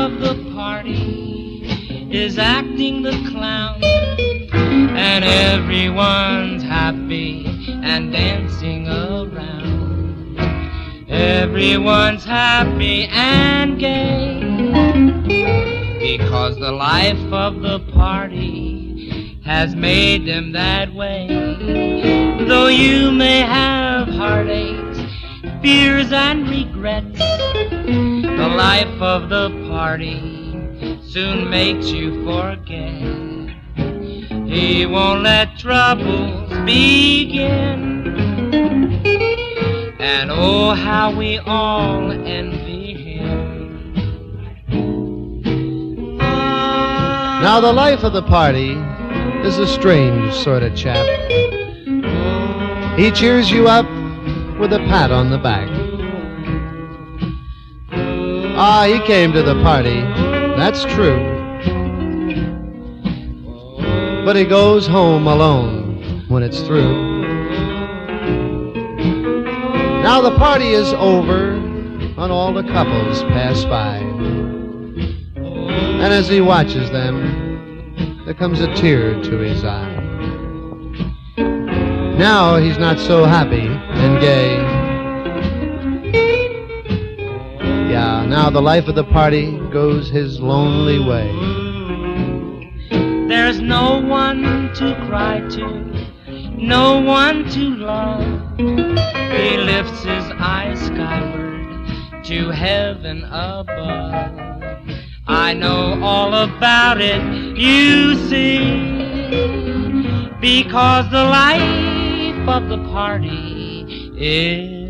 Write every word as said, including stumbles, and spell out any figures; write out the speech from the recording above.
of the party is acting the clown, and everyone's happy and dancing around. Everyone's happy and gay, because the life of the party has made them that way. Though you may have heartaches, fears and regrets, the life of the party soon makes you forget. He won't let troubles begin, and oh, how we all envy him. Now the life of the party is a strange sort of chap. He cheers you up with a pat on the back. Ah, he came to the party, that's true, but he goes home alone when it's through. Now the party is over and all the couples pass by, and as he watches them, there comes a tear to his eye. Now he's not so happy and gay. Yeah, now the life of the party goes his lonely way. There's no one to cry to, no one to love. He lifts his eyes skyward to heaven above. I know all about it, you see, because the life of the party is